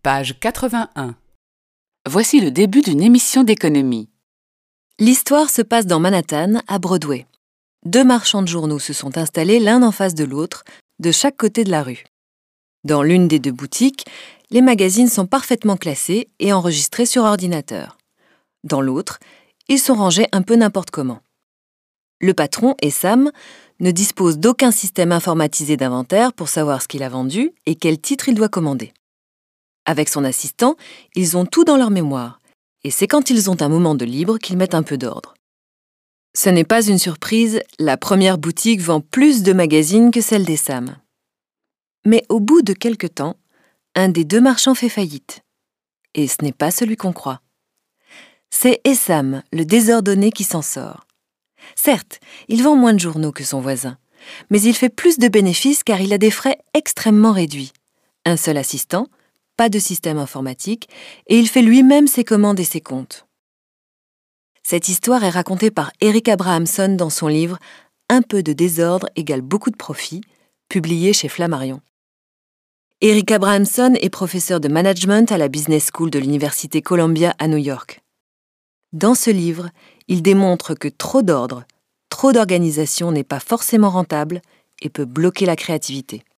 Page 81. Voici le début d'une émission d'économie. L'histoire se passe dans Manhattan, à Broadway. 2 marchands de journaux se sont installés l'un en face de l'autre, de chaque côté de la rue. Dans l'une des 2 boutiques, les magazines sont parfaitement classés et enregistrés sur ordinateur. Dans l'autre, ils sont rangés un peu n'importe comment. Le patron et Sam ne disposent d'aucun système informatisé d'inventaire pour savoir ce qu'il a vendu et quel titre il doit commander. Avec son assistant, ils ont tout dans leur mémoire, et c'est quand ils ont un moment de libre qu'ils mettent un peu d'ordre. Ce n'est pas une surprise, la première boutique vend plus de magazines que celle des Sam. Mais au bout de quelque temps, un des 2 marchands fait faillite. Et ce n'est pas celui qu'on croit. C'est Essam, le désordonné, qui s'en sort. Certes, il vend moins de journaux que son voisin, mais il fait plus de bénéfices car il a des frais extrêmement réduits. Un seul assistant, pas de système informatique, et il fait lui-même ses commandes et ses comptes. Cette histoire est racontée par Eric Abrahamson dans son livre « Un peu de désordre égale beaucoup de profit », publié chez Flammarion. Eric Abrahamson est professeur de management à la Business School de l'Université Columbia à New York. Dans ce livre, il démontre que trop d'ordre, trop d'organisation n'est pas forcément rentable et peut bloquer la créativité.